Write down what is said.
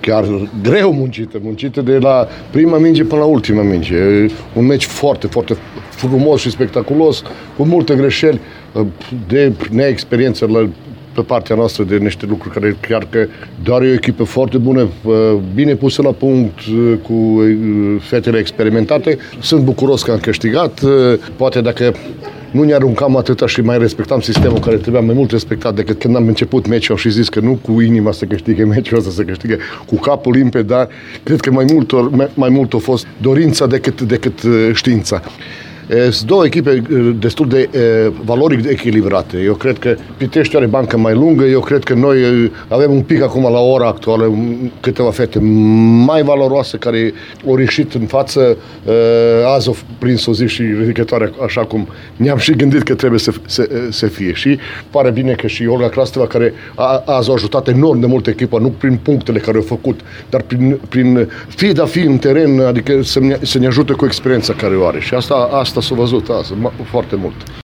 chiar greu muncită de la prima minge până la ultima minge. Un meci foarte, foarte frumos și spectaculos, cu multe greșeli, de neexperiență pe partea noastră, de niște lucruri care chiar că doar e o echipă foarte bună, bine pusă la punct, cu fetele experimentate. Sunt bucuros că am câștigat. Poate dacă nu ne aruncam atâta și mai respectam sistemul care trebuia mai mult respectat decât când am început meciul și zis că nu cu inima să câștige meciul ăsta, să câștige cu capul limpede, dar cred că mai mult a fost dorința decât știința. Sunt două echipe destul de valoric echilibrate. Eu cred că Pitești are bancă mai lungă, eu cred că noi avem un pic acum la ora actuală câteva fete mai valoroase care au ieșit în față. Azi au prins o zi și ridicătoare, așa cum ne-am și gândit că trebuie să fie. Și pare bine că și Olga Krasteva, care azi a ajutat enorm de mult echipa, nu prin punctele care au făcut, dar prin fi în teren, adică să ne ajute cu experiența care o are. Și asta s-a văzut azi, foarte mult.